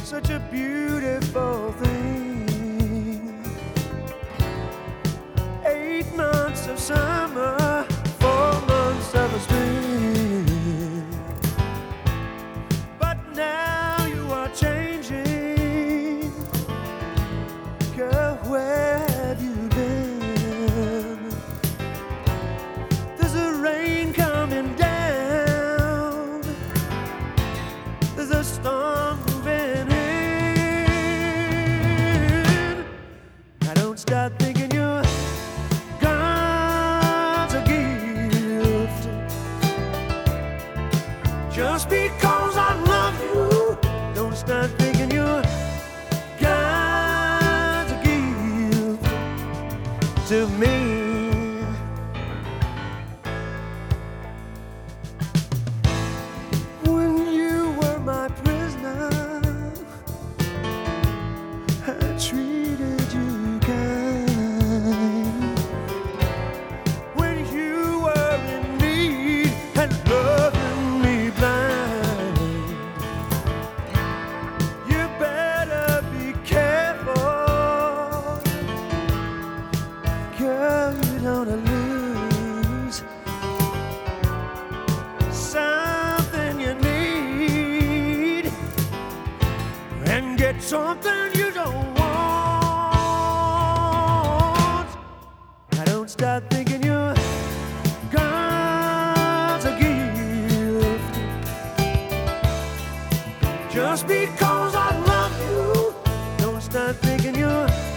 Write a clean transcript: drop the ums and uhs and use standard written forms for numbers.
such a beautiful thing. 8 months of summer, 4 months of a spring. But now you are changing. Girl, where have you been? There's a rain coming down. There's a storm moving in. I don't stop thinking you're God's a gift. Just because I love you, don't stop thinking you're God's a gift to me. When you were my prisoner, I treated you kind. When you were in need and loving me blind, you better be careful. Girl, you don't lose something you need and get something you don't want. I don't stop thinking you're God's a gift. Just because I love you, don't stop thinking you're